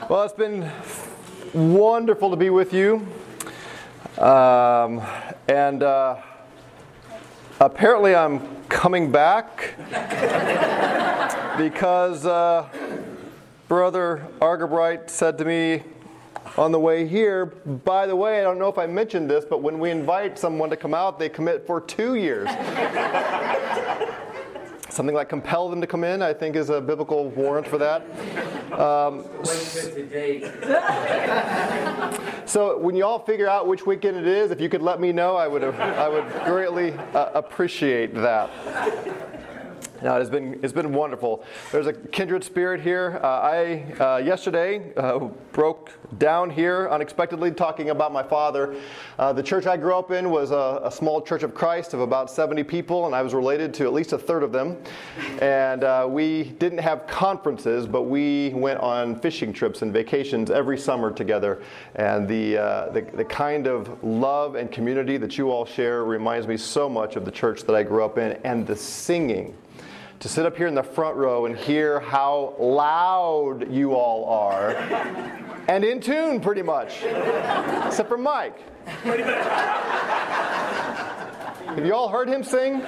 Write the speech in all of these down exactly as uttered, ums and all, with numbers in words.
Well, it's been wonderful to be with you. Um, and uh, apparently I'm coming back because uh, Brother Argerbright said to me on the way here, by the way, I don't know if I mentioned this, but when we invite someone to come out, they commit for two years. Something like compel them to come in, I think, is a biblical warrant for that. Um, so when you all figure out which weekend it is, if you could let me know, I would I would greatly uh, appreciate that. Now, it's been it's been wonderful. There's a kindred spirit here. Uh, I uh, yesterday uh, broke down here unexpectedly talking about my father. Uh, the church I grew up in was a, a small Church of Christ of about seventy people, and I was related to at least a third of them. And uh, we didn't have conferences, but we went on fishing trips and vacations every summer together. And the uh, the, the kind of love and community that you all share reminds me so much of the church that I grew up in, and the singing. To sit up here in the front row and hear how loud you all are, and in tune pretty much, except for Mike. Have you all heard him sing?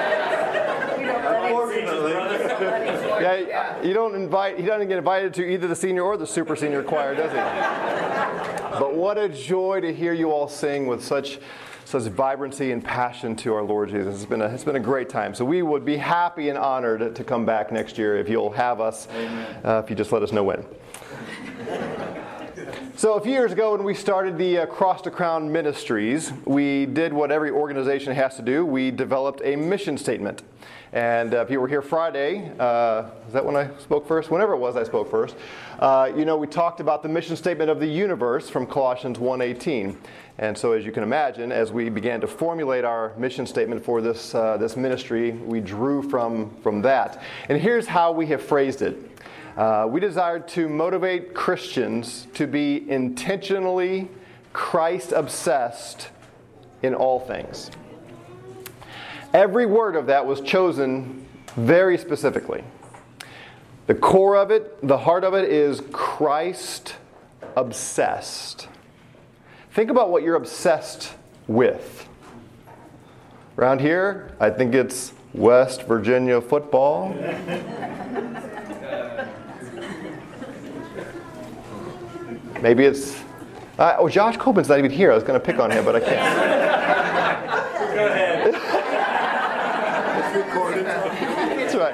Yeah, you don't invite. He doesn't get invited to either the senior or the super senior choir, does he? But what a joy to hear you all sing with such. such vibrancy and passion to our Lord Jesus. It's been a, it's been a great time. So we would be happy and honored to come back next year if you'll have us, uh, if you just let us know when. So a few years ago when we started the uh, Cross to Crown Ministries, we did what every organization has to do. We developed a mission statement. And uh, if you were here Friday, uh, is that when I spoke first? Whenever it was I spoke first. Uh, you know, we talked about the mission statement of the universe from Colossians one eighteen. And so as you can imagine, as we began to formulate our mission statement for this uh, this ministry, we drew from, from that. And here's how we have phrased it. Uh, we desired to motivate Christians to be intentionally Christ-obsessed in all things. Every word of that was chosen very specifically. The core of it, the heart of it is Christ-obsessed. Think about what you're obsessed with. Around here, I think it's West Virginia football. Maybe it's... Uh, oh, Josh Copen's not even here. I was going to pick on him, but I can't. Go ahead. It's recorded. That's right.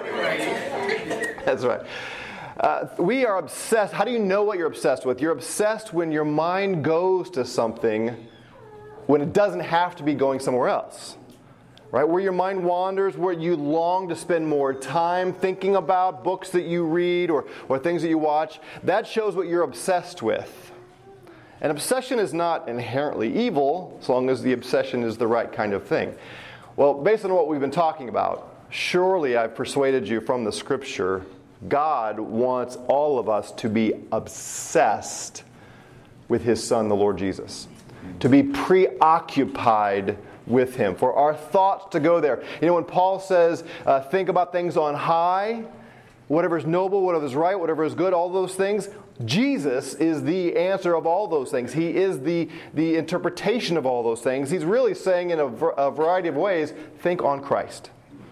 That's right. Uh, we are obsessed. How do you know what you're obsessed with? You're obsessed when your mind goes to something when it doesn't have to be going somewhere else. Right? Where your mind wanders, where you long to spend more time thinking about books that you read or, or things that you watch, that shows what you're obsessed with. And obsession is not inherently evil, as long as the obsession is the right kind of thing. Well, based on what we've been talking about, surely I've persuaded you from the Scripture, God wants all of us to be obsessed with His Son, the Lord Jesus. To be preoccupied with Him. For our thoughts to go there. You know, when Paul says, uh, think about things on high, whatever is noble, whatever is right, whatever is good, all those things, Jesus is the answer of all those things. He is the, the interpretation of all those things. He's really saying in a, a variety of ways, think on Christ.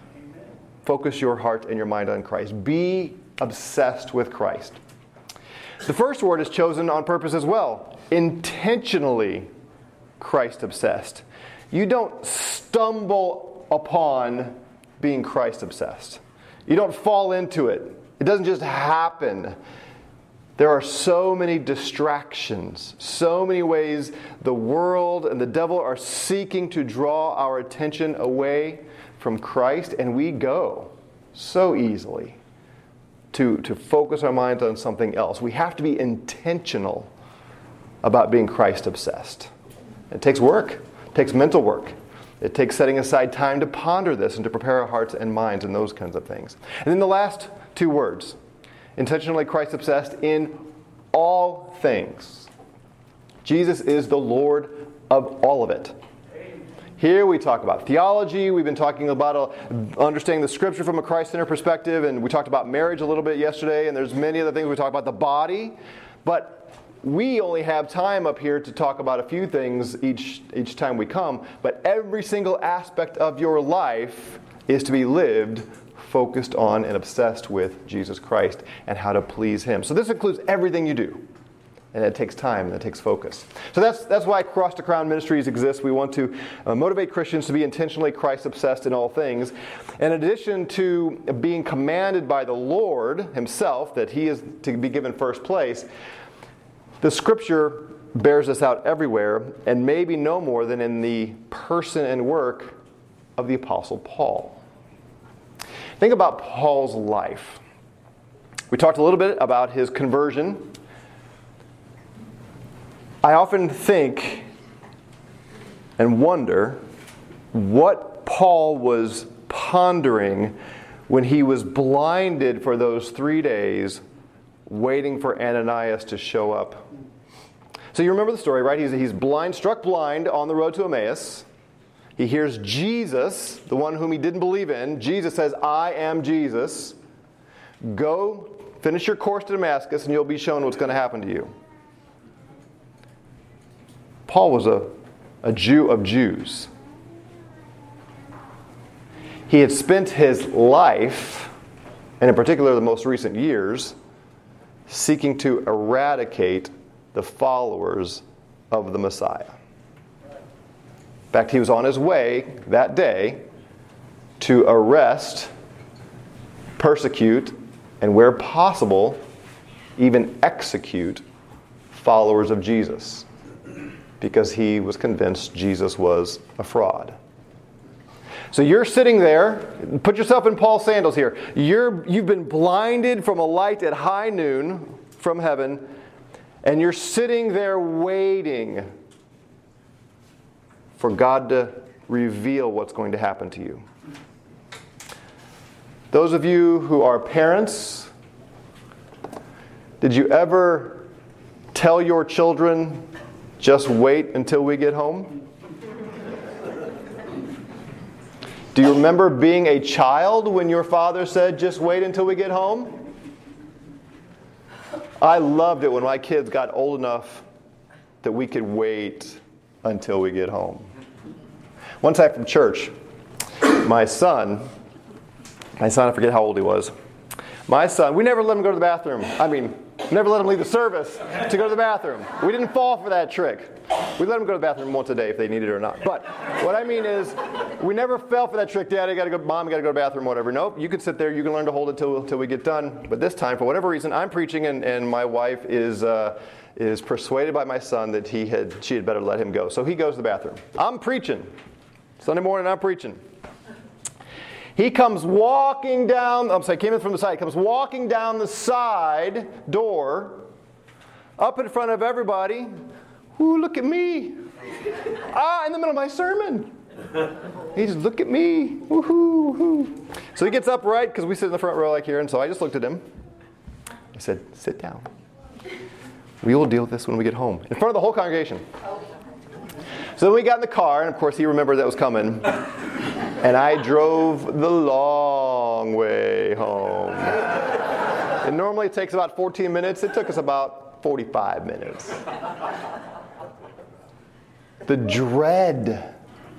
Focus your heart and your mind on Christ. Be obsessed with Christ. The first word is chosen on purpose as well. Intentionally Christ-obsessed. You don't stumble upon being Christ-obsessed. You don't fall into it. It doesn't just happen. There are so many distractions, so many ways the world and the devil are seeking to draw our attention away from Christ, and we go so easily to, to focus our minds on something else. We have to be intentional about being Christ-obsessed. It takes work. It takes mental work. It takes setting aside time to ponder this and to prepare our hearts and minds and those kinds of things. And then the last two words, intentionally Christ-obsessed in all things. Jesus is the Lord of all of it. Here we talk about theology. We've been talking about uh, understanding the Scripture from a Christ-centered perspective, and we talked about marriage a little bit yesterday, and there's many other things. We talked about the body. But we only have time up here to talk about a few things each, each time we come. But every single aspect of your life is to be lived focused on and obsessed with Jesus Christ and how to please Him. So this includes everything you do. And it takes time and it takes focus. So that's that's why Cross to Crown Ministries exists. We want to uh, motivate Christians to be intentionally Christ-obsessed in all things. In addition to being commanded by the Lord Himself that He is to be given first place, the Scripture bears this out everywhere, and maybe no more than in the person and work of the Apostle Paul. Think about Paul's life. We talked a little bit about his conversion. I often think and wonder what Paul was pondering when he was blinded for those three days waiting for Ananias to show up. So you remember the story, right? He's, he's blind, struck blind on the road to Emmaus. He hears Jesus, the one whom he didn't believe in. Jesus says, I am Jesus. Go, finish your course to Damascus, and you'll be shown what's going to happen to you. Paul was a, a Jew of Jews. He had spent his life, and in particular the most recent years, seeking to eradicate the followers of the Messiah. In fact, he was on his way that day to arrest, persecute, and where possible, even execute followers of Jesus, because he was convinced Jesus was a fraud. So you're sitting there, put yourself in Paul's sandals here. You're, you've been blinded from a light at high noon from heaven, and you're sitting there waiting for God to reveal what's going to happen to you. Those of you who are parents, did you ever tell your children, just wait until we get home? Do you remember being a child when your father said, just wait until we get home? I loved it when my kids got old enough that we could wait until we get home. One time from church, my son, my son, I forget how old he was. My son, we never let him go to the bathroom. I mean, never let him leave the service to go to the bathroom. We didn't fall for that trick. We let them go to the bathroom once a day if they needed it or not. But what I mean is, we never fell for that trick. Daddy, got to go. Mom, got to go to the bathroom, whatever. Nope. You can sit there. You can learn to hold it till till we get done. But this time, for whatever reason, I'm preaching, and, and my wife is uh, is persuaded by my son that he had she had better let him go. So he goes to the bathroom. I'm preaching. Sunday morning, I'm preaching. He comes walking down. I'm sorry, came in from the side. He comes walking down the side door, up in front of everybody. Ooh, look at me. Ah, in the middle of my sermon. He just, look at me. Woohoo, woohoo. So he gets up, right, because we sit in the front row like here, and so I just looked at him. I said, sit down. We will deal with this when we get home. In front of the whole congregation. So then we got in the car, and of course he remembered that was coming. And I drove the long way home. And normally it takes about fourteen minutes. It took us about forty-five minutes. The dread.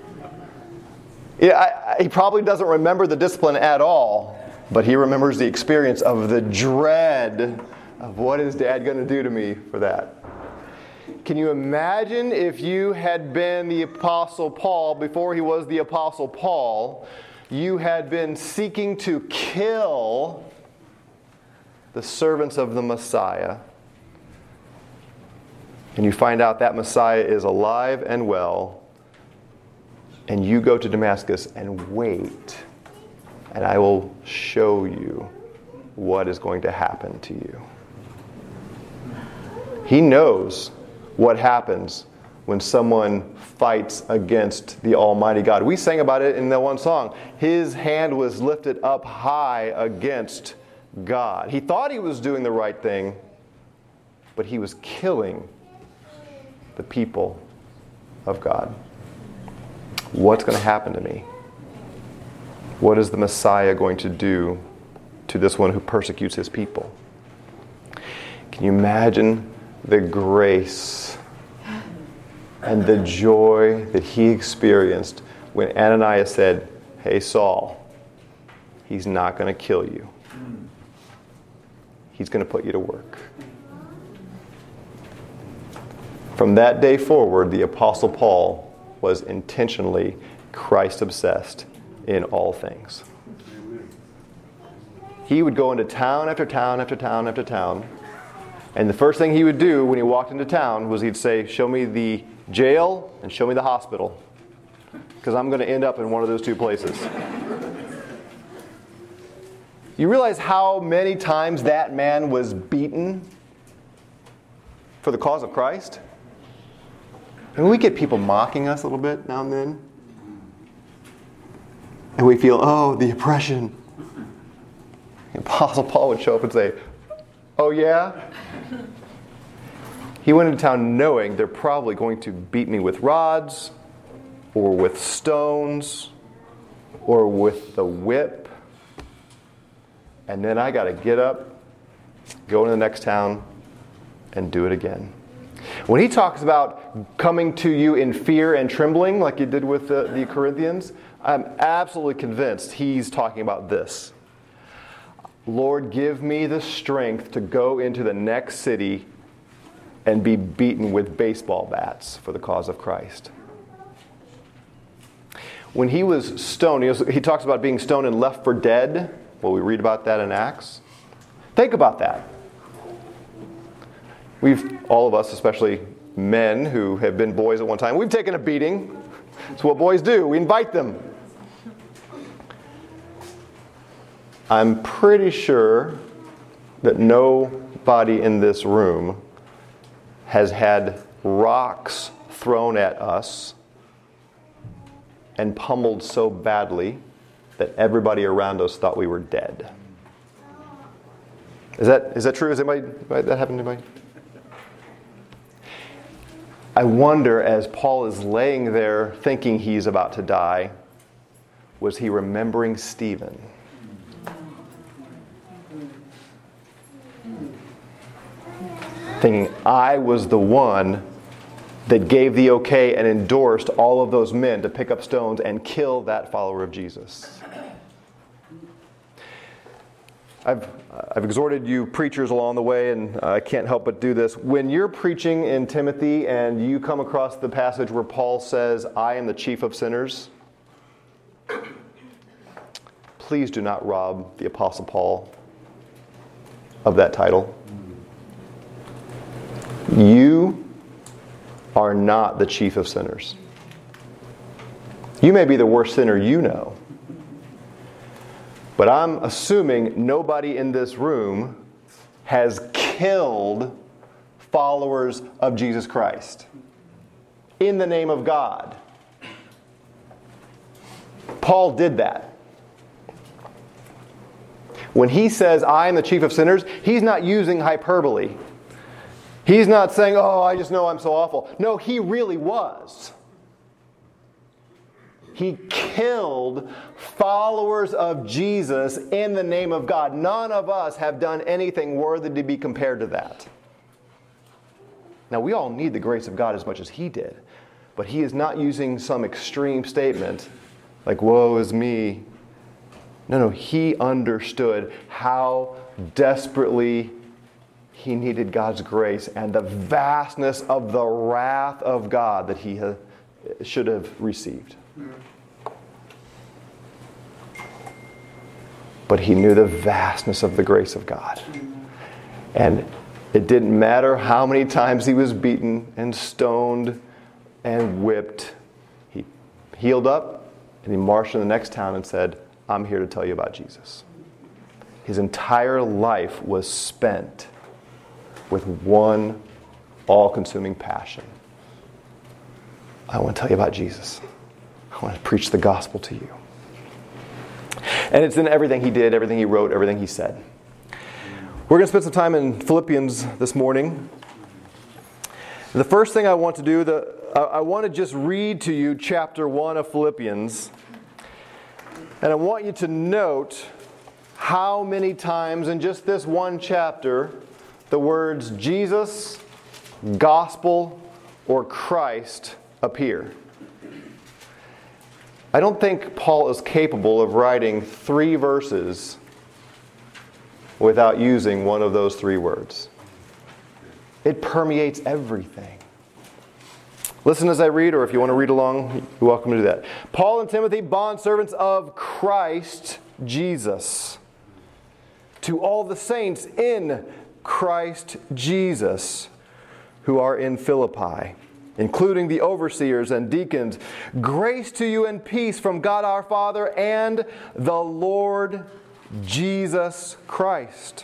Yeah, I, I, he probably doesn't remember the discipline at all, but he remembers the experience of the dread of what is Dad going to do to me for that. Can you imagine if you had been the Apostle Paul before he was the Apostle Paul? You had been seeking to kill the servants of the Messiah. And you find out that Messiah is alive and well. And you go to Damascus and wait. And I will show you what is going to happen to you. He knows what happens when someone fights against the Almighty God. We sang about it in that one song. His hand was lifted up high against God. He thought he was doing the right thing, but he was killing the people of God. What's going to happen to me? What is the Messiah going to do to this one who persecutes his people? Can you imagine the grace and the joy that he experienced when Ananias said, "Hey, Saul, he's not going to kill you. He's going to put you to work." From that day forward, the Apostle Paul was intentionally Christ-obsessed in all things. He would go into town after town after town after town, and the first thing he would do when he walked into town was he'd say, "Show me the jail and show me the hospital, because I'm going to end up in one of those two places." You realize how many times that man was beaten for the cause of Christ? And we get people mocking us a little bit now and then. And we feel, oh, the oppression. The Apostle Paul would show up and say, "Oh yeah?" He went into town knowing they're probably going to beat me with rods, or with stones, or with the whip. And then I got to get up, go to the next town, and do it again. When he talks about coming to you in fear and trembling, like he did with the, the Corinthians, I'm absolutely convinced he's talking about this. Lord, give me the strength to go into the next city and be beaten with baseball bats for the cause of Christ. When he was stoned, he, was, he talks about being stoned and left for dead. Well, we read about that in Acts. Think about that. We've, all of us, especially men who have been boys at one time, we've taken a beating. It's what boys do. We invite them. I'm pretty sure that nobody in this room has had rocks thrown at us and pummeled so badly that everybody around us thought we were dead. Is that is that true? Has anybody, that happened to anybody? I wonder, as Paul is laying there thinking he's about to die, was he remembering Stephen? Thinking, I was the one that gave the okay and endorsed all of those men to pick up stones and kill that follower of Jesus. I've, I've exhorted you preachers along the way, and I can't help but do this. When you're preaching in Timothy and you come across the passage where Paul says, I am the chief of sinners, please do not rob the Apostle Paul of that title. You are not the chief of sinners. You may be the worst sinner you know. But I'm assuming nobody in this room has killed followers of Jesus Christ in the name of God. Paul did that. When he says, I am the chief of sinners, he's not using hyperbole. He's not saying, oh, I just know I'm so awful. No, he really was. He killed followers of Jesus in the name of God. None of us have done anything worthy to be compared to that. Now, we all need the grace of God as much as he did. But he is not using some extreme statement like, woe is me. No, no, he understood how desperately he needed God's grace and the vastness of the wrath of God that he ha- should have received. But he knew the vastness of the grace of God. And it didn't matter how many times he was beaten and stoned and whipped. He healed up and he marched to the next town and said, I'm here to tell you about Jesus. His entire life was spent with one all-consuming passion. I want to tell you about Jesus. I want to preach the gospel to you. And it's in everything he did, everything he wrote, everything he said. We're going to spend some time in Philippians this morning. The first thing I want to do, the, I want to just read to you chapter one of Philippians. And I want you to note how many times in just this one chapter the words Jesus gospel, or Christ appear. I don't think Paul is capable of writing three verses without using one of those three words. It permeates everything. Listen as I read, or if you want to read along, you're welcome to do that. Paul and Timothy, bondservants of Christ Jesus, to all the saints in Christ Jesus who are in Philippi, including the overseers and deacons, grace to you and peace from God our Father and the Lord Jesus Christ.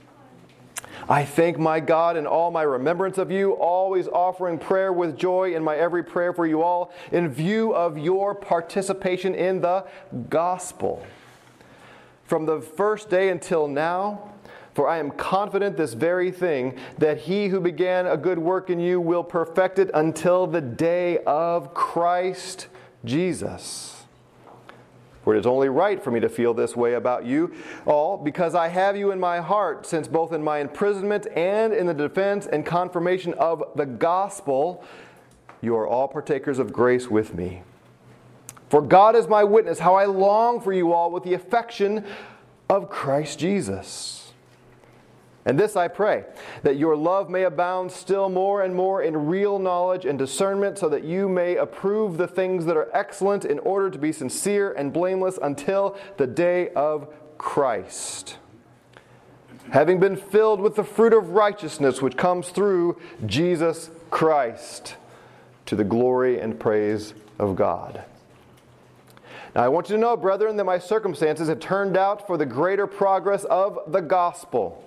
I thank my God in all my remembrance of you, always offering prayer with joy in my every prayer for you all, in view of your participation in the gospel. From the first day until now, for I am confident this very thing, that he who began a good work in you will perfect it until the day of Christ Jesus. For it is only right for me to feel this way about you all, because I have you in my heart, since both in my imprisonment and in the defense and confirmation of the gospel, you are all partakers of grace with me. For God is my witness, how I long for you all with the affection of Christ Jesus. And this I pray, that your love may abound still more and more in real knowledge and discernment, so that you may approve the things that are excellent, in order to be sincere and blameless until the day of Christ, having been filled with the fruit of righteousness which comes through Jesus Christ, to the glory and praise of God. Now I want you to know, brethren, that my circumstances have turned out for the greater progress of the gospel,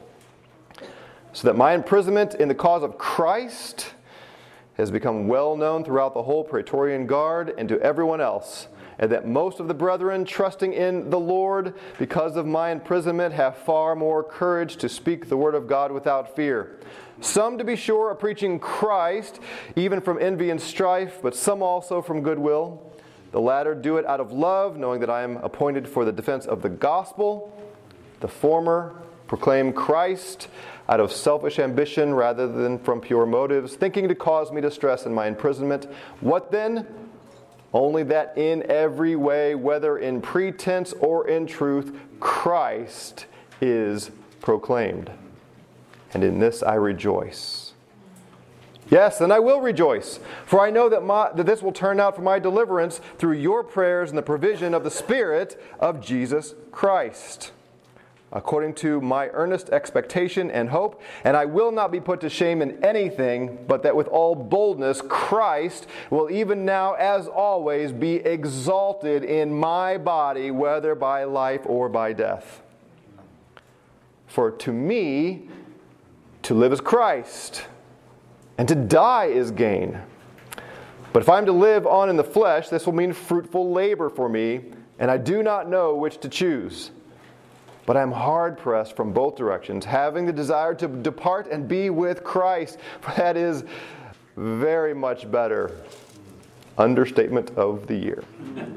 so that my imprisonment in the cause of Christ has become well known throughout the whole Praetorian Guard and to everyone else, and that most of the brethren, trusting in the Lord because of my imprisonment, have far more courage to speak the word of God without fear. Some, to be sure, are preaching Christ, even from envy and strife, but some also from goodwill. The latter do it out of love, knowing that I am appointed for the defense of the gospel. The former proclaim Christ out of selfish ambition rather than from pure motives, thinking to cause me distress in my imprisonment. What then? Only that in every way, whether in pretense or in truth, Christ is proclaimed. And in this I rejoice. Yes, and I will rejoice, for I know that, my, that this will turn out for my deliverance through your prayers and the provision of the Spirit of Jesus Christ, according to my earnest expectation and hope. And I will not be put to shame in anything, but that with all boldness Christ will even now, as always, be exalted in my body, whether by life or by death. For to me, to live is Christ, and to die is gain. But if I am to live on in the flesh, this will mean fruitful labor for me, and I do not know which to choose. But I am hard-pressed from both directions, having the desire to depart and be with Christ, for that is very much better. Understatement of the year.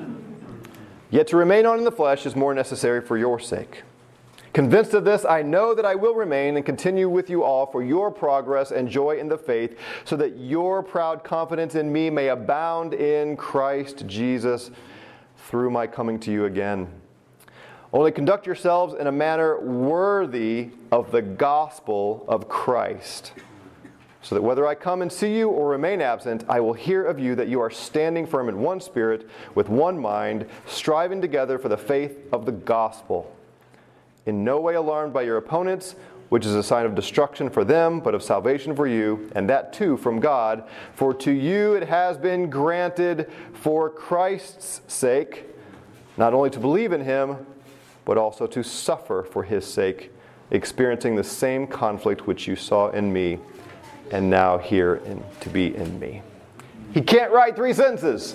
Yet to remain on in the flesh is more necessary for your sake. Convinced of this, I know that I will remain and continue with you all for your progress and joy in the faith, so that your proud confidence in me may abound in Christ Jesus through my coming to you again. Only conduct yourselves in a manner worthy of the gospel of Christ, so that whether I come and see you or remain absent, I will hear of you that you are standing firm in one spirit, with one mind, striving together for the faith of the gospel. In no way alarmed by your opponents, which is a sign of destruction for them, but of salvation for you, and that too from God. For to you it has been granted for Christ's sake, not only to believe in him, but also to suffer for his sake, experiencing the same conflict which you saw in me, and now hear in, to be in me. He can't write three sentences.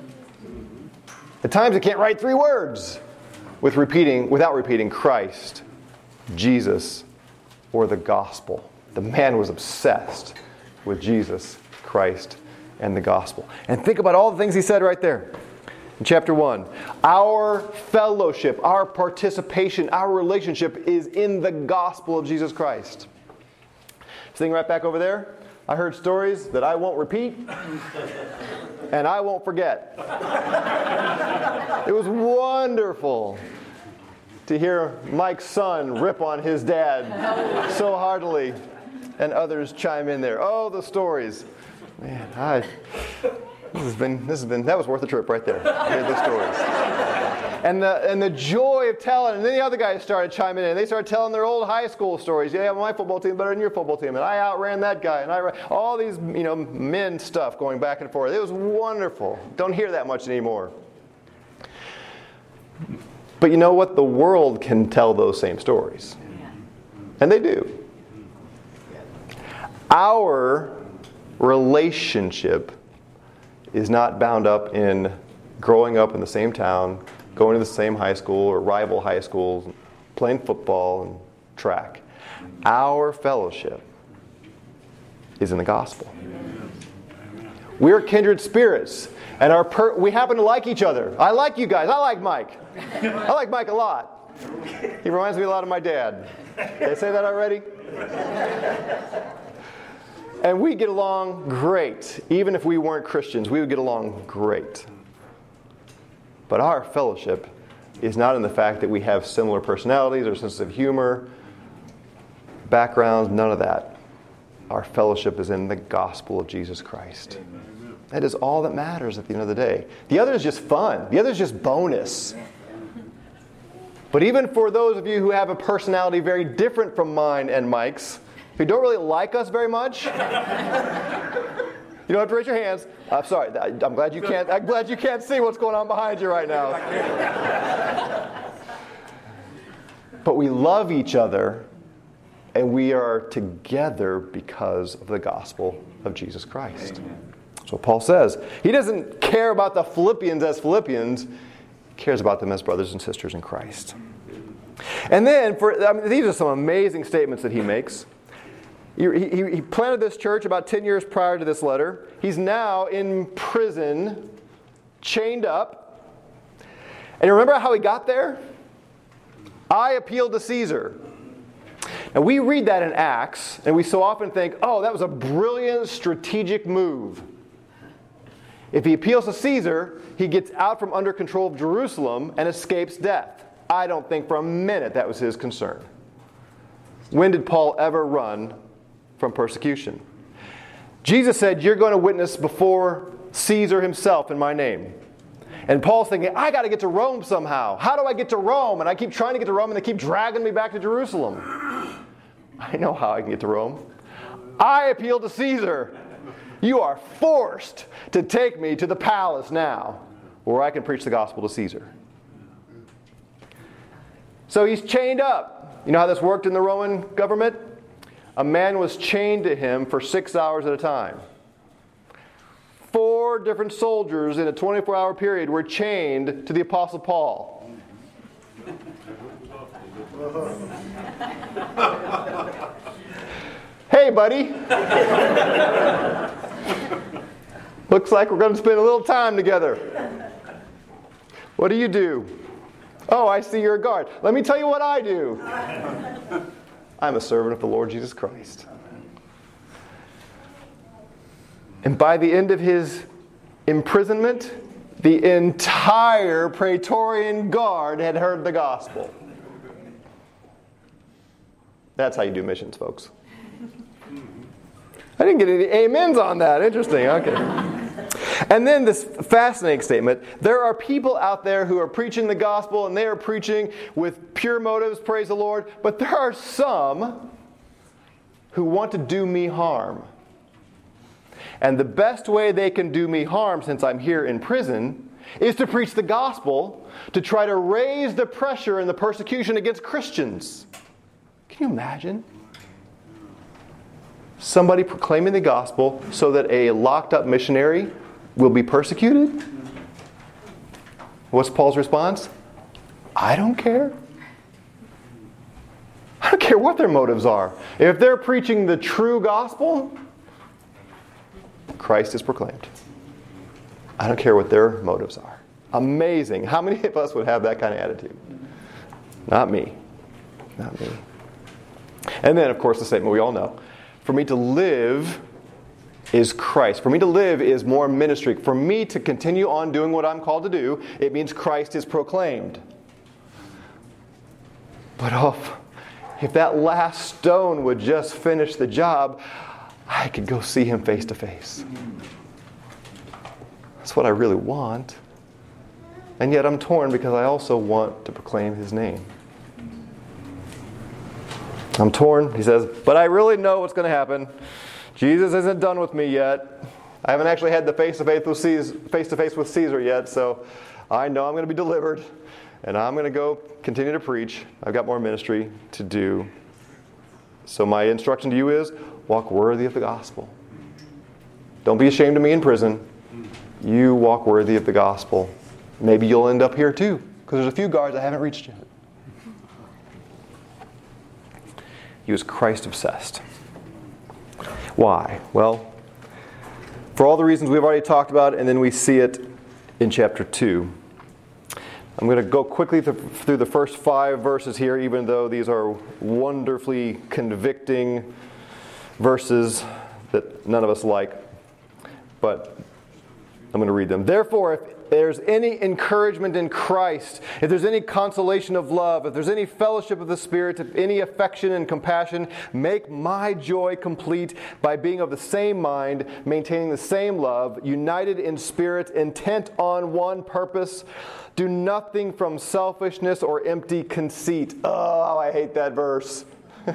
At times he can't write three words with repeating, without repeating Christ, Jesus, or the gospel. The man was obsessed with Jesus, Christ, and the gospel. And think about all the things he said right there. In chapter one, our fellowship, our participation, our relationship is in the gospel of Jesus Christ. Sitting right back over there, I heard stories that I won't repeat, and I won't forget. It was wonderful to hear Mike's son rip on his dad so heartily, and others chime in there. Oh, the stories. Man, I, this has been, this has been, that was worth the trip right there. Hear the stories. And the, and the joy of telling, and then the other guys started chiming in, and they started telling their old high school stories. Yeah, my football team better than your football team, and I outran that guy, and I ran, all these, you know, men stuff going back and forth. It was wonderful. Don't hear that much anymore. But you know what? The world can tell those same stories. And they do. Our relationship is not bound up in growing up in the same town, going to the same high school or rival high schools, playing football and track. Our fellowship is in the gospel. We're kindred spirits, and our per- we happen to like each other. I like you guys. I like Mike. I like Mike a lot. He reminds me a lot of my dad. Did I say that already? And we get along great. Even if we weren't Christians, we would get along great. But our fellowship is not in the fact that we have similar personalities or sense of humor, backgrounds, none of that. Our fellowship is in the gospel of Jesus Christ. That is all that matters at the end of the day. The other is just fun. The other is just bonus. But even for those of you who have a personality very different from mine and Mike's, who don't really like us very much, you don't have to raise your hands. I'm sorry. I'm glad you can't. I'm glad you can't see what's going on behind you right now. But we love each other, and we are together because of the gospel of Jesus Christ. That's what Paul says. He doesn't care about the Philippians as Philippians. He cares about them as brothers and sisters in Christ. And then, for I mean, these are some amazing statements that he makes. He, he, he planted this church about ten years prior to this letter. He's now in prison, chained up. And remember how he got there? I appealed to Caesar. And we read that in Acts, and we so often think, oh, that was a brilliant strategic move. If he appeals to Caesar, he gets out from under control of Jerusalem and escapes death. I don't think for a minute that was his concern. When did Paul ever run from persecution? Jesus said, you're going to witness before Caesar himself in my name. And Paul's thinking, I got to get to Rome somehow. How do I get to Rome? And I keep trying to get to Rome, and they keep dragging me back to Jerusalem. I know how I can get to Rome. I appeal to Caesar. You are forced to take me to the palace now, where I can preach the gospel to Caesar. So he's chained up. You know how this worked in the Roman government? A man was chained to him for six hours at a time. Four different soldiers in a twenty-four hour period were chained to the Apostle Paul. Hey, buddy. Looks like we're going to spend a little time together. What do you do? Oh, I see you're a guard. Let me tell you what I do. I'm a servant of the Lord Jesus Christ. And by the end of his imprisonment, the entire Praetorian Guard had heard the gospel. That's how you do missions, folks. I didn't get any amens on that. Interesting. Okay. And then this fascinating statement. There are people out there who are preaching the gospel, and they are preaching with pure motives, praise the Lord. But there are some who want to do me harm. And the best way they can do me harm, since I'm here in prison, is to preach the gospel, to try to raise the pressure and the persecution against Christians. Can you imagine? Somebody proclaiming the gospel so that a locked up missionary will be persecuted? What's Paul's response? I don't care. I don't care what their motives are. If they're preaching the true gospel, Christ is proclaimed. I don't care what their motives are. Amazing. How many of us would have that kind of attitude? Not me. Not me. And then, of course, the statement we all know. For me to live is Christ. For me to live is more ministry. For me to continue on doing what I'm called to do, it means Christ is proclaimed. But oh, if that last stone would just finish the job, I could go see him face to face. That's what I really want. And yet I'm torn because I also want to proclaim his name. I'm torn, he says, but I really know what's going to happen. Jesus isn't done with me yet. I haven't actually had the face-to-face with Caesar, face-to-face with Caesar yet, so I know I'm going to be delivered, and I'm going to go continue to preach. I've got more ministry to do. So my instruction to you is, walk worthy of the gospel. Don't be ashamed of me in prison. You walk worthy of the gospel. Maybe you'll end up here too, because there's a few guards I haven't reached yet. He was Christ-obsessed. Why? Well, for all the reasons we've already talked about, and then we see it in chapter two. I'm going to go quickly through the first five verses here, even though these are wonderfully convicting verses that none of us like. But I'm going to read them. Therefore, if there's any encouragement in Christ, if there's any consolation of love, if there's any fellowship of the Spirit, if any affection and compassion, make my joy complete by being of the same mind, maintaining the same love, united in spirit, intent on one purpose. Do nothing from selfishness or empty conceit. Oh, I hate that verse.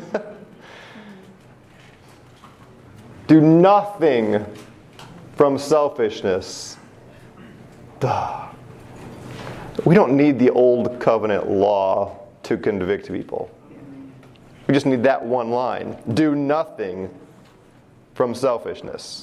Do nothing from selfishness. Duh. We don't need the old covenant law to convict people. We just need that one line. Do nothing from selfishness.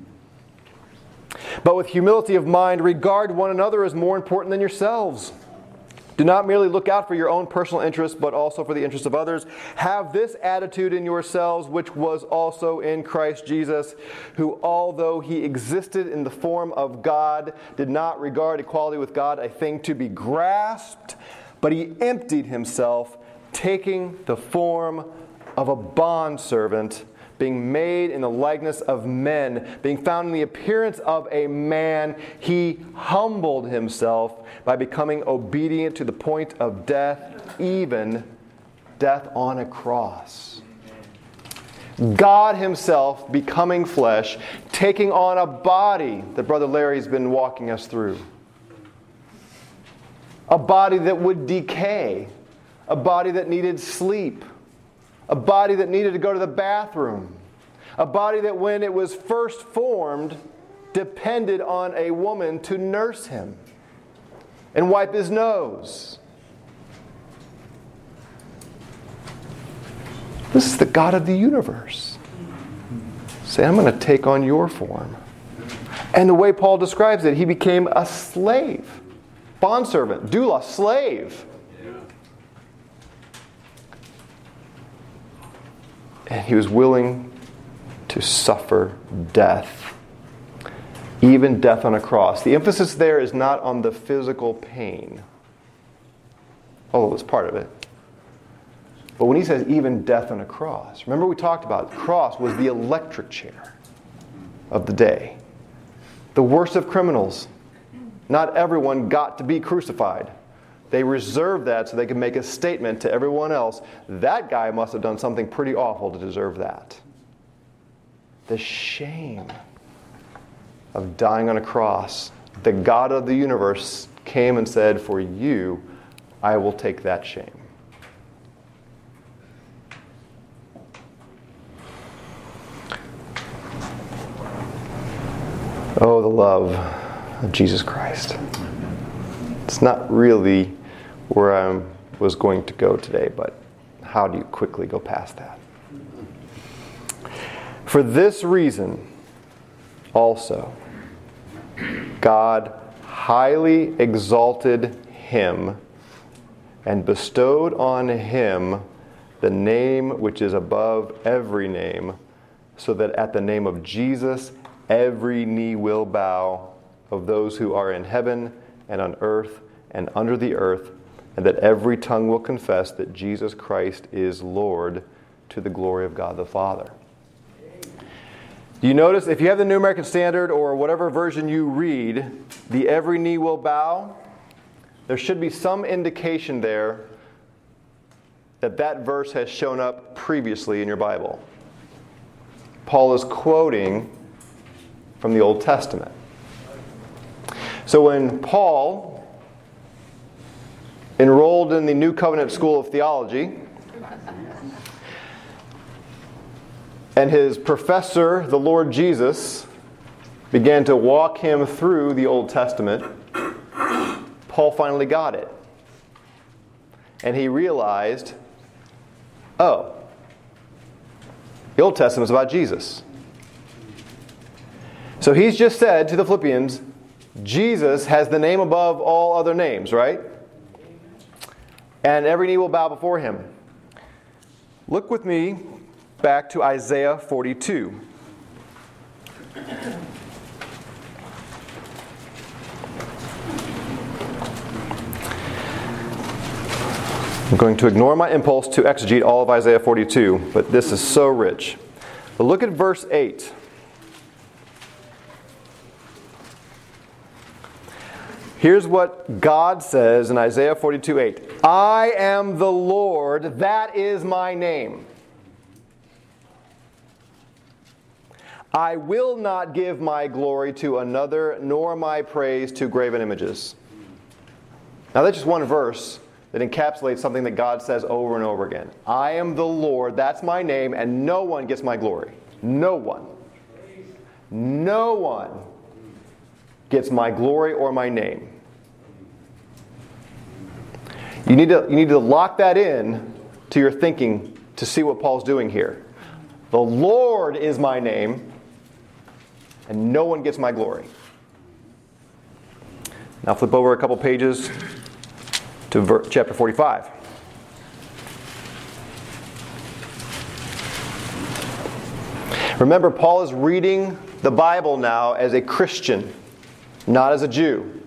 But with humility of mind, regard one another as more important than yourselves. Do not merely look out for your own personal interests, but also for the interests of others. Have this attitude in yourselves, which was also in Christ Jesus, who, although he existed in the form of God, did not regard equality with God a thing to be grasped, but he emptied himself, taking the form of a bondservant, being made in the likeness of men, being found in the appearance of a man, he humbled himself by becoming obedient to the point of death, even death on a cross. God himself becoming flesh, taking on a body that Brother Larry's been walking us through. A body that would decay. A body that needed sleep. A body that needed to go to the bathroom. A body that when it was first formed depended on a woman to nurse him and wipe his nose. This is the God of the universe. Say, I'm going to take on your form. And the way Paul describes it, he became a slave. Bondservant, doulos, slave. And he was willing to suffer death. Even death on a cross. The emphasis there is not on the physical pain, although it's part of it. But when he says even death on a cross, remember we talked about the cross was the electric chair of the day. The worst of criminals. Not everyone got to be crucified. They reserved that so they could make a statement to everyone else. That guy must have done something pretty awful to deserve that. The shame of dying on a cross. The God of the universe came and said, for you, I will take that shame. Oh, the love of Jesus Christ. It's not really where I was going to go today, but how do you quickly go past that? For this reason, also, God highly exalted him and bestowed on him the name which is above every name, so that at the name of Jesus every knee will bow, of those who are in heaven and on earth and under the earth, and that every tongue will confess that Jesus Christ is Lord, to the glory of God the Father. Do You notice if you have the New American Standard or whatever version you read, the every knee will bow, there should be some indication there that that verse has shown up previously in your Bible. Paul is quoting from the Old Testament. So when Paul enrolled in the New Covenant School of Theology, and his professor, the Lord Jesus, began to walk him through the Old Testament, Paul finally got it. And he realized, oh, the Old Testament is about Jesus. So he's just said to the Philippians, Jesus has the name above all other names, right? And every knee will bow before him. Look with me back to Isaiah forty-two. I'm going to ignore my impulse to exegete all of Isaiah forty-two, but this is so rich. But look at verse eight. Here's what God says in Isaiah forty-two eight. I am the Lord, that is my name. I will not give my glory to another, nor my praise to graven images. Now that's just one verse that encapsulates something that God says over and over again. I am the Lord, that's my name, and no one gets my glory. No one. No one gets my glory or my name. You need to, you need to lock that in to your thinking to see what Paul's doing here. The Lord is my name, and no one gets my glory. Now flip over a couple pages to ver- chapter forty-five. Remember, Paul is reading the Bible now as a Christian, not as a Jew.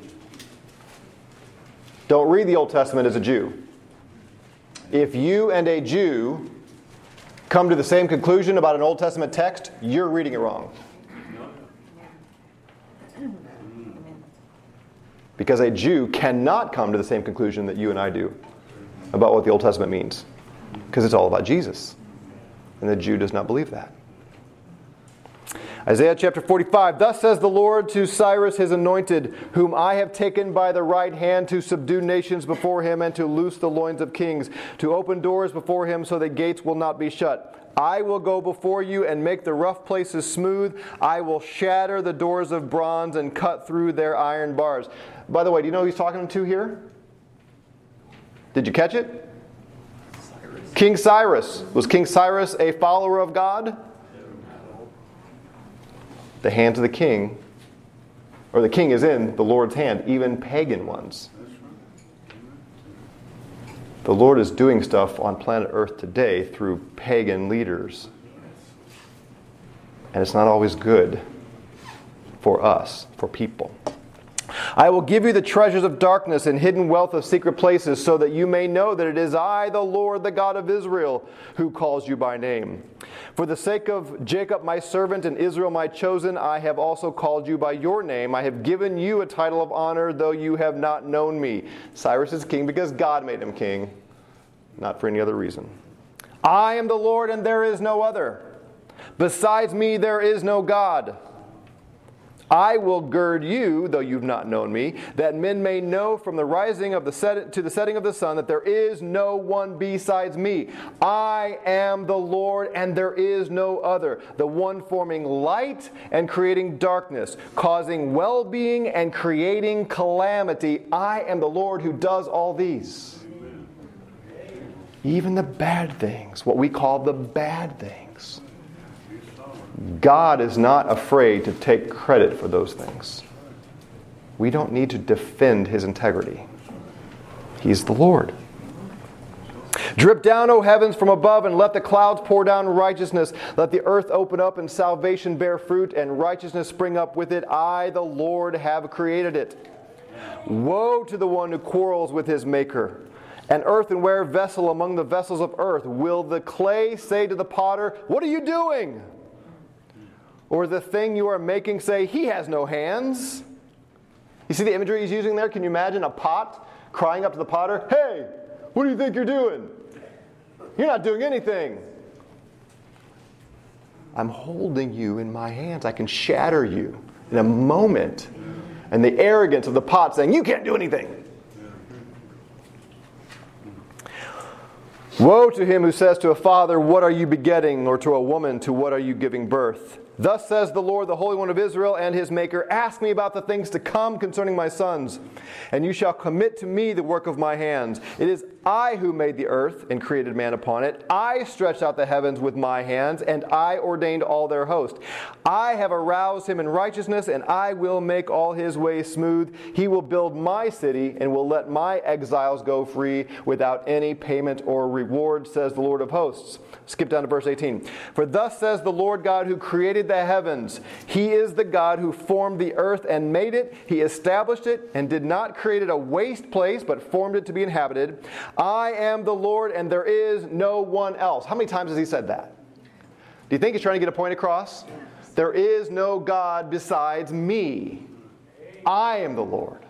Don't read the Old Testament as a Jew. If you and a Jew come to the same conclusion about an Old Testament text, you're reading it wrong. Because a Jew cannot come to the same conclusion that you and I do about what the Old Testament means. Because it's all about Jesus. And the Jew does not believe that. Isaiah chapter forty-five, thus says the Lord to Cyrus his anointed, whom I have taken by the right hand to subdue nations before him and to loose the loins of kings, to open doors before him so that gates will not be shut. I will go before you and make the rough places smooth. I will shatter the doors of bronze and cut through their iron bars. By the way, do you know who he's talking to here? Did you catch it? Cyrus. King Cyrus. Was King Cyrus a follower of God? The hands of the king, or the king is in the Lord's hand, even pagan ones. The Lord is doing stuff on planet Earth today through pagan leaders. And it's not always good for us, for people. I will give you the treasures of darkness and hidden wealth of secret places, so that you may know that it is I, the Lord, the God of Israel, who calls you by name. For the sake of Jacob my servant and Israel my chosen, I have also called you by your name. I have given you a title of honor, though you have not known me. Cyrus is king because God made him king, not for any other reason. I am the Lord, and there is no other. Besides me there is no God. I will gird you, though you've not known me, that men may know from the rising of the set to the setting of the sun that there is no one besides me. I am the Lord, and there is no other, the one forming light and creating darkness, causing well-being and creating calamity. I am the Lord who does all these. Even the bad things, what we call the bad things. God is not afraid to take credit for those things. We don't need to defend his integrity. He's the Lord. Drip down, O heavens, from above, and let the clouds pour down righteousness. Let the earth open up and salvation bear fruit, and righteousness spring up with it. I, the Lord, have created it. Woe to the one who quarrels with his maker. An earthenware vessel among the vessels of earth. Will the clay say to the potter, what are you doing? Or the thing you are making say, he has no hands? You see the imagery he's using there? Can you imagine a pot crying up to the potter, hey, what do you think you're doing? You're not doing anything. I'm holding you in my hands. I can shatter you in a moment. And the arrogance of the pot saying, you can't do anything. Woe to him who says to a father, what are you begetting? Or to a woman, to what are you giving birth? Thus says the Lord, the Holy One of Israel and his Maker, ask me about the things to come concerning my sons, and you shall commit to me the work of my hands. It is I who made the earth and created man upon it. I stretched out the heavens with my hands, and I ordained all their host. I have aroused him in righteousness, and I will make all his ways smooth. He will build my city, and will let my exiles go free without any payment or reward, says the Lord of hosts. Skip down to verse eighteen. For thus says the Lord God who created the heavens. He is the God who formed the earth and made it. He established it and did not create it a waste place, but formed it to be inhabited. I am the Lord, and there is no one else. How many times has he said that? Do you think he's trying to get a point across? Yes. There is no God besides me. I am the Lord.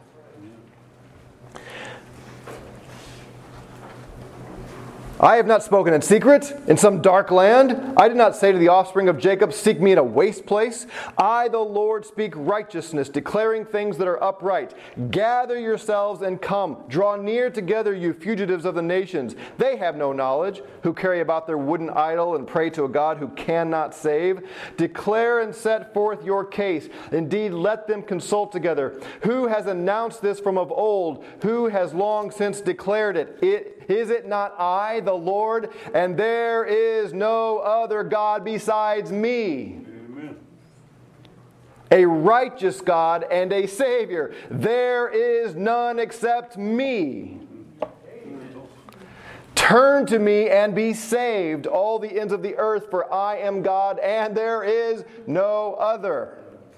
I have not spoken in secret in some dark land. I did not say to the offspring of Jacob, seek me in a waste place. I, the Lord, speak righteousness, declaring things that are upright. Gather yourselves and come. Draw near together, you fugitives of the nations. They have no knowledge, who carry about their wooden idol and pray to a God who cannot save. Declare and set forth your case. Indeed, let them consult together. Who has announced this from of old? Who has long since declared it? It Is it not I, the Lord, and there is no other God besides me? Amen. A righteous God and a Savior. There is none except me. Amen. Turn to me and be saved, all the ends of the earth, for I am God and there is no other.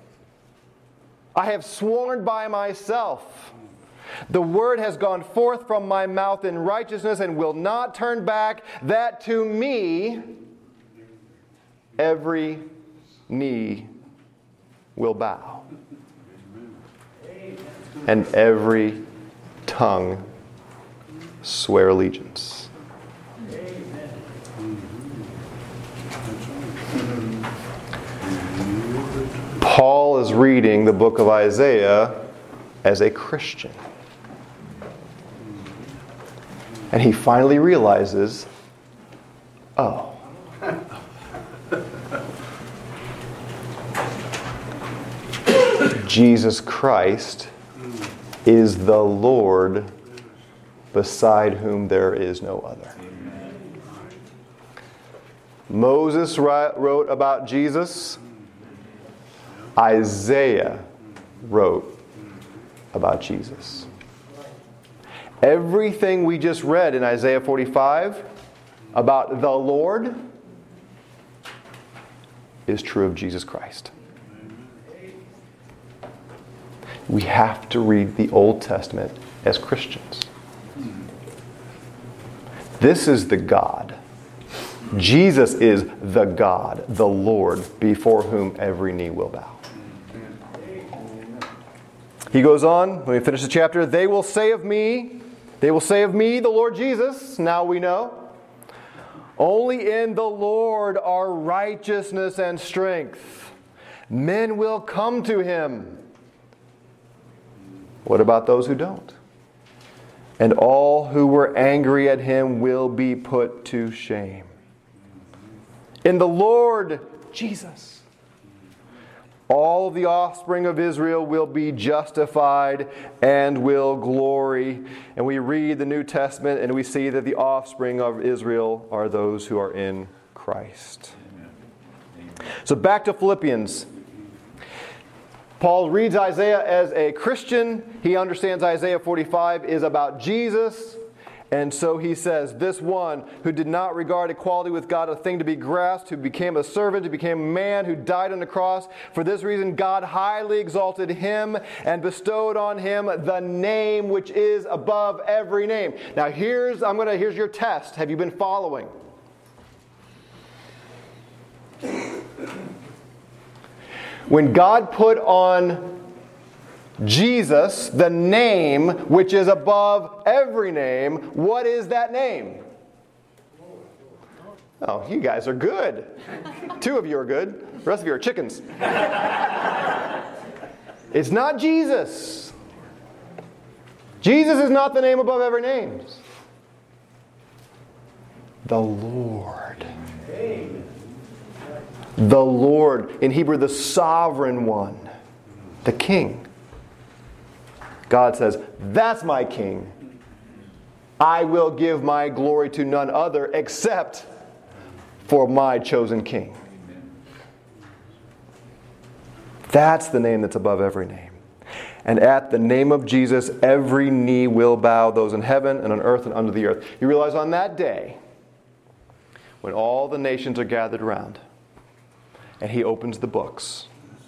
I have sworn by myself. The word has gone forth from my mouth in righteousness and will not turn back, that to me every knee will bow and every tongue swear allegiance. Paul is reading the book of Isaiah as a Christian. And he finally realizes, oh, Jesus Christ is the Lord beside whom there is no other. Moses wrote about Jesus. Isaiah wrote about Jesus. Everything we just read in Isaiah forty-five about the Lord is true of Jesus Christ. We have to read the Old Testament as Christians. This is the God. Jesus is the God, the Lord, before whom every knee will bow. He goes on, when we finish the chapter, they will say of me, they will say of me, the Lord Jesus, now we know, only in the Lord are righteousness and strength. Men will come to him. What about those who don't? And all who were angry at him will be put to shame. In the Lord Jesus, all the offspring of Israel will be justified and will glory. And we read the New Testament and we see that the offspring of Israel are those who are in Christ. Amen. So back to Philippians. Paul reads Isaiah as a Christian. He understands Isaiah forty-five is about Jesus. And so he says, this one who did not regard equality with God a thing to be grasped, who became a servant, who became a man, who died on the cross. For this reason, God highly exalted him and bestowed on him the name which is above every name. Now here's, I'm gonna, here's your test. Have you been following? When God put on Jesus the name which is above every name, what is that name? Oh, you guys are good. Two of you are good. The rest of you are chickens. It's not Jesus. Jesus is not the name above every name. The Lord. The Lord. In Hebrew, the sovereign one. The King. God says, that's my King. I will give my glory to none other except for my chosen King. That's the name that's above every name. And at the name of Jesus, every knee will bow, those in heaven and on earth and under the earth. You realize on that day, when all the nations are gathered around, and He opens the books,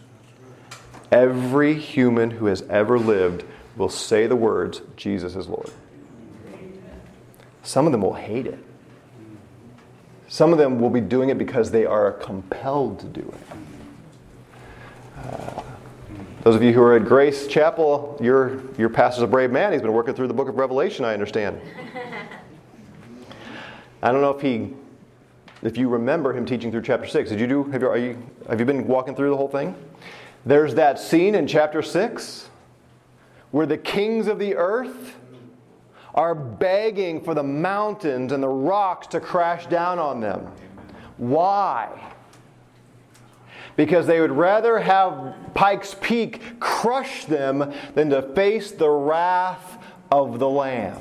every human who has ever lived will say the words, Jesus is Lord. Some of them will hate it. Some of them will be doing it because they are compelled to do it. Uh, those of you who are at Grace Chapel, your, your pastor's a brave man. He's been working through the book of Revelation, I understand. I don't know if he, if you remember him teaching through chapter six. Did you do, have you, are you, have you been walking through the whole thing? There's that scene in chapter six where the kings of the earth are begging for the mountains and the rocks to crash down on them. Why? Because they would rather have Pikes Peak crush them than to face the wrath of the Lamb.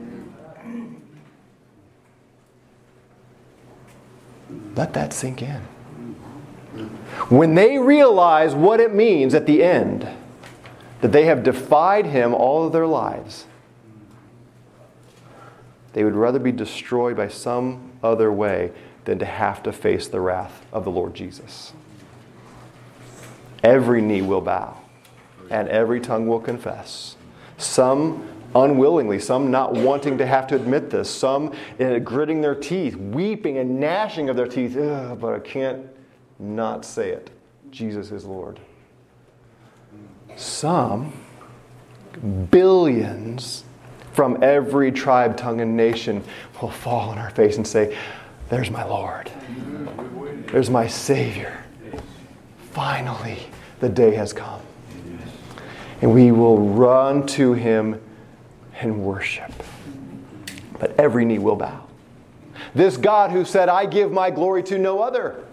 Let that sink in. When they realize what it means at the end, that they have defied Him all of their lives, they would rather be destroyed by some other way than to have to face the wrath of the Lord Jesus. Every knee will bow, and every tongue will confess. Some unwillingly, some not wanting to have to admit this, some uh, gritting their teeth, weeping and gnashing of their teeth. Ugh, but I can't not say it. Jesus is Lord. Some, billions from every tribe, tongue, and nation will fall on our face and say, there's my Lord. There's my Savior. Finally, the day has come. And we will run to Him and worship. But every knee will bow. This God who said, I give my glory to no other,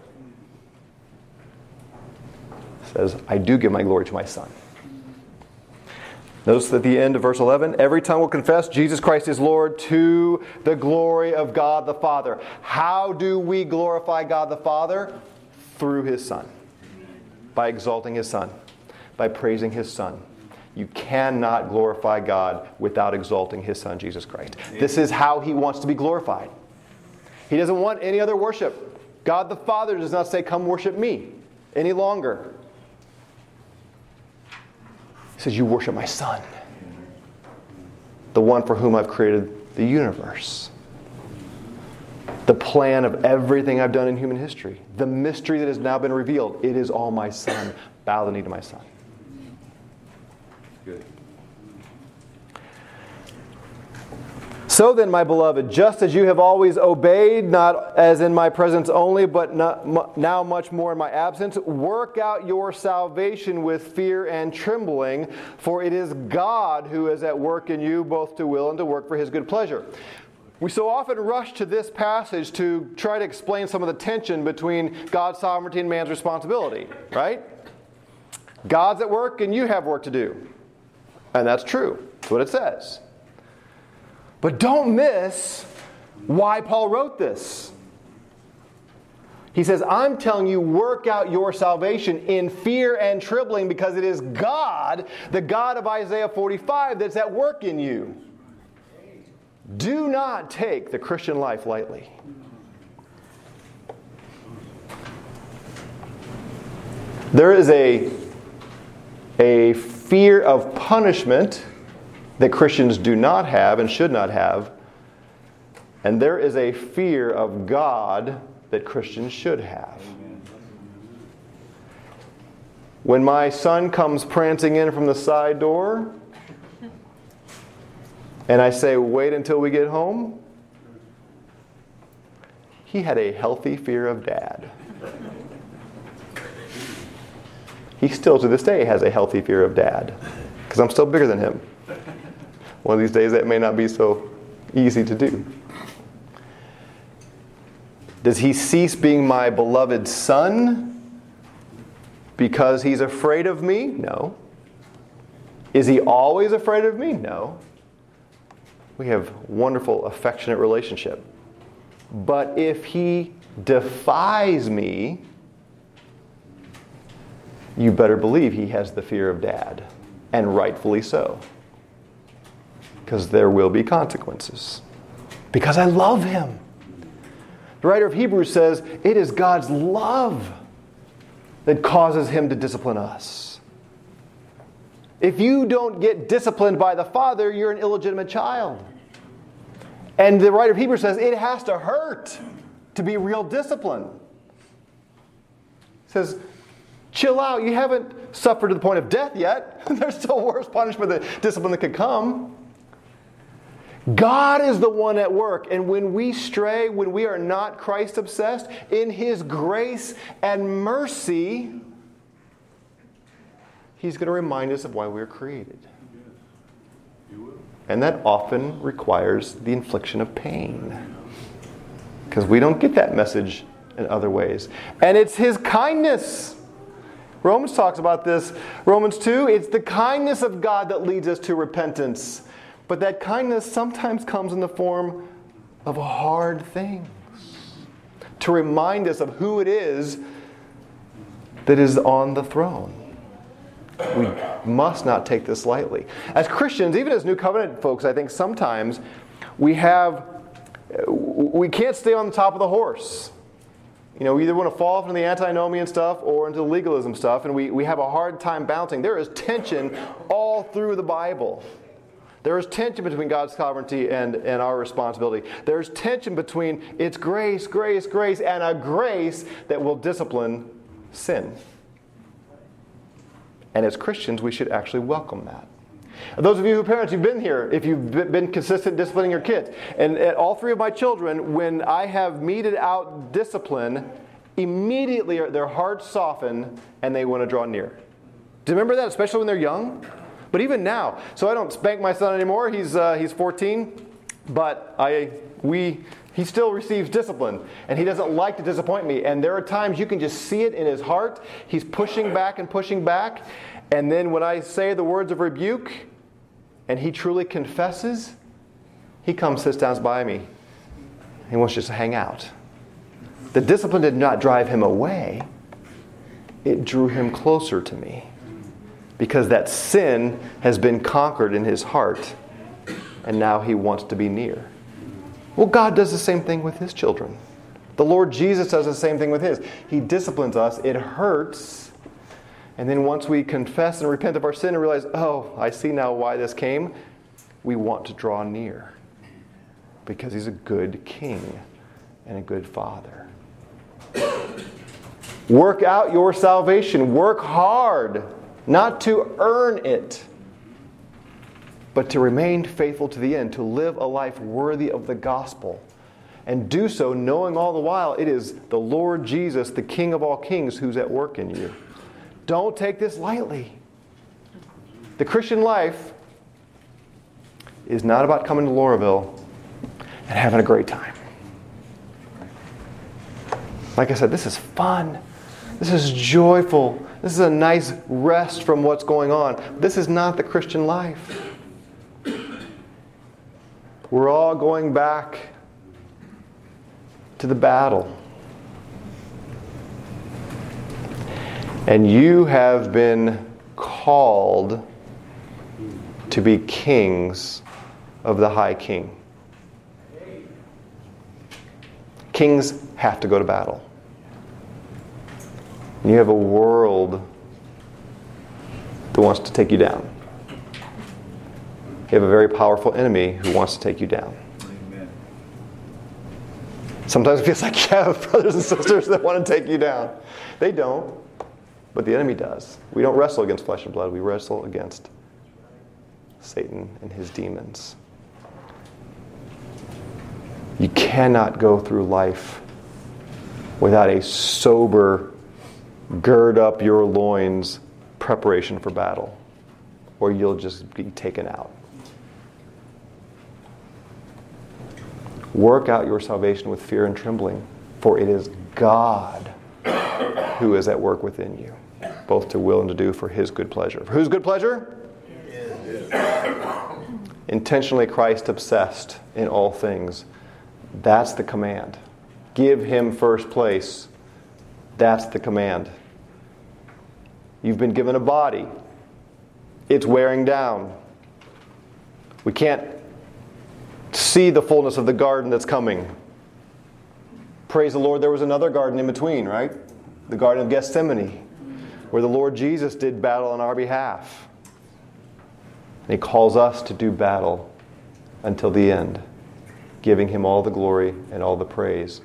says, I do give my glory to my Son. Notice at the end of verse eleven, every tongue will confess Jesus Christ is Lord to the glory of God the Father. How do we glorify God the Father? Through His Son. By exalting His Son. By praising His Son. You cannot glorify God without exalting His Son, Jesus Christ. This is how He wants to be glorified. He doesn't want any other worship. God the Father does not say, come worship me any longer. He says, you worship my Son. The one for whom I've created the universe. The plan of everything I've done in human history. The mystery that has now been revealed. It is all my Son. Bow the knee to my Son. Good. So then, my beloved, just as you have always obeyed, not as in my presence only, but not, now much more in my absence, work out your salvation with fear and trembling, for it is God who is at work in you, both to will and to work for His good pleasure. We so often rush to this passage to try to explain some of the tension between God's sovereignty and man's responsibility, right? God's at work and you have work to do. And that's true. That's what it says. But don't miss why Paul wrote this. He says, I'm telling you, work out your salvation in fear and trembling because it is God, the God of Isaiah forty-five, that's at work in you. Do not take the Christian life lightly. There is a, a fear of punishment that Christians do not have and should not have. And there is a fear of God that Christians should have. When my son comes prancing in from the side door, and I say, wait until we get home, he had a healthy fear of Dad. He still, to this day, has a healthy fear of Dad, because I'm still bigger than him. One of these days, that may not be so easy to do. Does he cease being my beloved son because he's afraid of me? No. Is he always afraid of me? No. We have wonderful, affectionate relationship. But if he defies me, you better believe he has the fear of Dad, and rightfully so. Because there will be consequences. Because I love him. The writer of Hebrews says, it is God's love that causes him to discipline us. If you don't get disciplined by the Father, you're an illegitimate child. And the writer of Hebrews says it has to hurt to be real discipline. He says, chill out. You haven't suffered to the point of death yet. There's still worse punishment than discipline that could come. God is the one at work. And when we stray, when we are not Christ-obsessed, in His grace and mercy, He's going to remind us of why we were created. And that often requires the infliction of pain. Because we don't get that message in other ways. And it's His kindness. Romans talks about this. Romans two, it's the kindness of God that leads us to repentance. But that kindness sometimes comes in the form of hard things. To remind us of who it is that is on the throne. We must not take this lightly. As Christians, even as New Covenant folks, I think sometimes we have, we can't stay on the top of the horse. You know, we either want to fall from the antinomian stuff or into the legalism stuff, and we, we have a hard time bouncing. There is tension all through the Bible. There is tension between God's sovereignty and, and our responsibility. There's tension between it's grace, grace, grace, and a grace that will discipline sin. And as Christians, we should actually welcome that. Those of you who are parents, you've been here, if you've been consistent disciplining your kids. And, and all three of my children, when I have meted out discipline, immediately their hearts soften and they want to draw near. Do you remember that, especially when they're young? But even now, so I don't spank my son anymore. He's uh, he's fourteen, but I we he still receives discipline, and he doesn't like to disappoint me. And there are times you can just see it in his heart. He's pushing back and pushing back, and then when I say the words of rebuke, and he truly confesses, he comes, sits down by me. He wants just to hang out. The discipline did not drive him away; it drew him closer to me. Because that sin has been conquered in his heart, and now he wants to be near. Well, God does the same thing with His children. The Lord Jesus does the same thing with His. He disciplines us. It hurts. And then once we confess and repent of our sin and realize, oh, I see now why this came, we want to draw near. Because He's a good King and a good Father. Work out your salvation. Work hard. Not to earn it, but to remain faithful to the end, to live a life worthy of the gospel. And do so knowing all the while it is the Lord Jesus, the King of all kings, who's at work in you. Don't take this lightly. The Christian life is not about coming to Lauraville and having a great time. Like I said, this is fun. This is joyful. This is a nice rest from what's going on. This is not the Christian life. We're all going back to the battle. And you have been called to be kings of the high King. Kings have to go to battle. You have a world that wants to take you down. You have a very powerful enemy who wants to take you down. Amen. Sometimes it feels like you have brothers and sisters that want to take you down. They don't. but the enemy does. We don't wrestle against flesh and blood. We wrestle against Satan and his demons. You cannot go through life without a sober, gird up your loins preparation for battle, or you'll just be taken out. Work out your salvation with fear and trembling, for it is God who is at work within you, both to will and to do for his good pleasure. For whose good pleasure? Intentionally Christ-obsessed in all things. That's the command. Give him first place. That's the command. You've been given a body. It's wearing down. We can't see the fullness of the garden that's coming. Praise the Lord, there was another garden in between, right? The Garden of Gethsemane, where the Lord Jesus did battle on our behalf. And he calls us to do battle until the end, giving him all the glory and all the praise.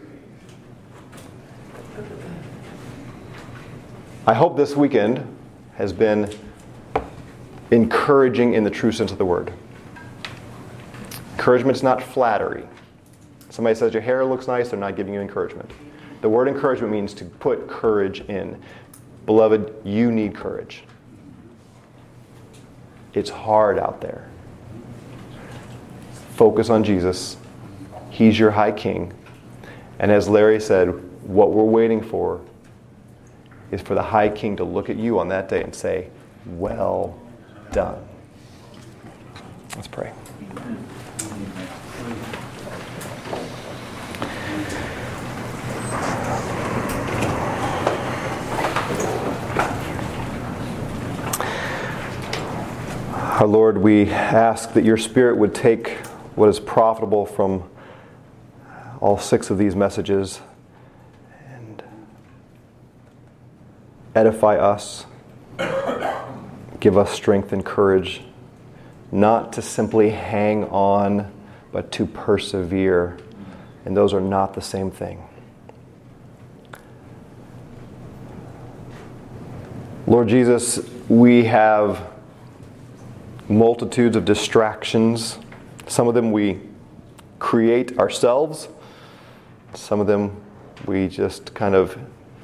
I hope this weekend has been encouraging in the true sense of the word. Encouragement is not flattery. Somebody says your hair looks nice, they're not giving you encouragement. The word encouragement means to put courage in. Beloved, you need courage. It's hard out there. Focus on Jesus. He's your high king. And as Larry said, what we're waiting for is for the high king to look at you on that day and say, well done. Let's pray. Our Lord, we ask that your Spirit would take what is profitable from all six of these messages and edify us, give us strength and courage, not to simply hang on, but to persevere. And those are not the same thing. Lord Jesus, we have multitudes of distractions. Some of them we create ourselves. Some of them we just kind of,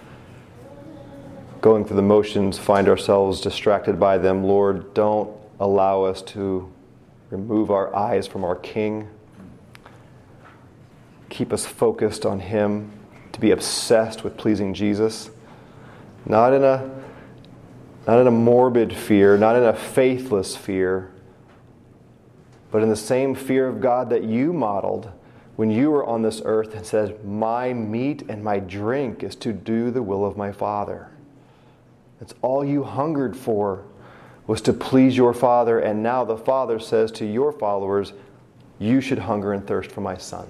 going through the motions, find ourselves distracted by them. Lord, don't allow us to remove our eyes from our King. Keep us focused on him, to be obsessed with pleasing Jesus. Not in a Not in a morbid fear, not in a faithless fear, but in the same fear of God that you modeled when you were on this earth and said, my meat and my drink is to do the will of my Father. That's all you hungered for, was to please your Father, and now the Father says to your followers, you should hunger and thirst for my Son.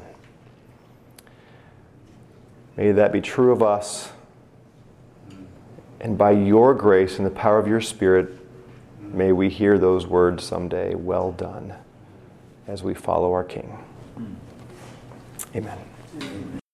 May that be true of us. And by your grace and the power of your Spirit, may we hear those words someday, well done, as we follow our King. Amen.